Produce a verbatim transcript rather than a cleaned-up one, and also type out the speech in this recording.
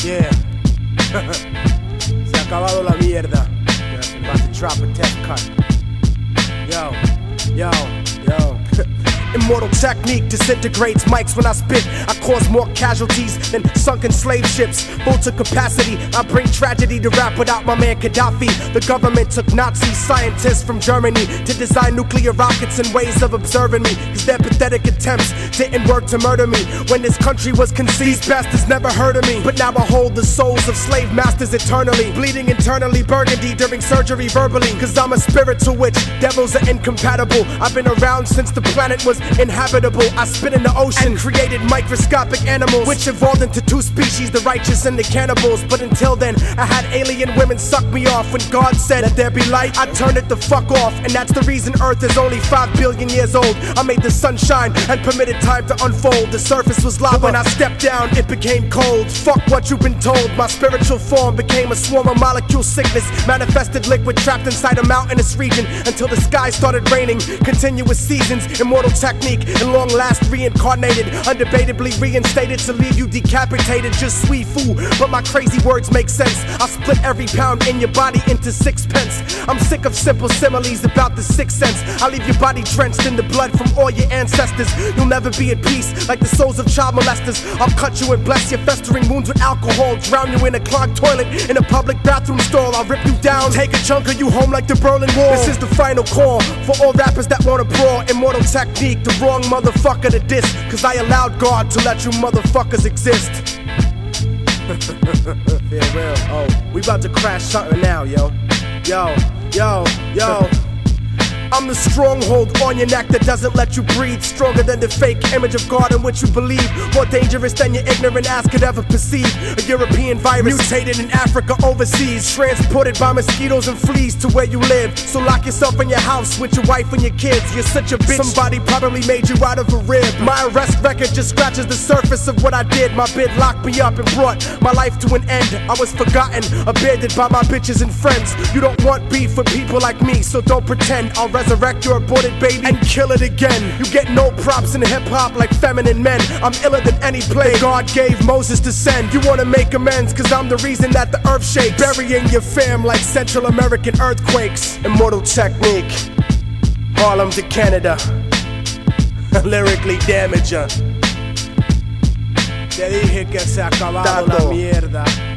Yeah. Se ha acabado la mierda. About to drop a test cut. Yo, yo, yo. Immortal technique disintegrates mics when I spit. I cause more casualties than sunken slave ships. Full to capacity, I bring tragedy to rap without my man Gaddafi. The government took Nazi scientists from Germany to design nuclear rockets and ways of observing me, cause their pathetic attempts didn't work to murder me. When this country was conceived, these bastards never heard of me. But now I hold the souls of slave masters eternally, bleeding internally burgundy during surgery verbally, cause I'm a spiritual witch, devils are incompatible. I've been around since the planet was inhabitable. I spit in the ocean and created microscopic animals, which evolved into two species, the righteous and the cannibals. But until then, I had alien women suck me off. When God said that there be light, I turned it the fuck off. And that's the reason Earth is only five billion years old. I made the sun shine and permitted time to unfold. The surface was lava, but when I stepped down, it became cold. Fuck what you've been told. My spiritual form became a swarm of molecule sickness, manifested liquid trapped inside a mountainous region, until the sky started raining. Continuous seasons, immortal technique, and long last reincarnated, undebatably reinstated to leave you decapitated. Just sweet fool, but my crazy words make sense. I'll split every pound in your body into sixpence. I'm sick of simple similes about the sixth sense. I'll leave your body drenched in the blood from all your ancestors. You'll never be at peace like the souls of child molesters. I'll cut you and bless your festering wounds with alcohol, drown you in a clogged toilet in a public bathroom stall. I'll rip you down, take a chunk of you home like the Berlin Wall. This is the final call for all rappers that wanna brawl. Immortal technique, the wrong motherfucker to diss, cause I allowed God to let you motherfuckers exist. Feel real. Oh, we about to crash something now, yo. Yo, yo, yo. I'm the stronghold on your neck that doesn't let you breathe. Stronger than the fake image of God in which you believe. More dangerous than your ignorant ass could ever perceive. A European virus mutated in Africa overseas, transported by mosquitoes and fleas to where you live. So lock yourself in your house with your wife and your kids. You're such a bitch, somebody probably made you out of a rib. My arrest record just scratches the surface of what I did. My bid locked me up and brought my life to an end. I was forgotten, abandoned by my bitches and friends. You don't want beef with people like me, so don't pretend. I'll resurrect your aborted baby and kill it again. You get no props in hip-hop like feminine men. I'm iller than any plague God gave Moses to send. You wanna make amends cause I'm the reason that the earth shakes, burying your fam like Central American earthquakes. Immortal technique, Harlem to Canada. Lyrically damager. Te dije que se ha acabado la mierda.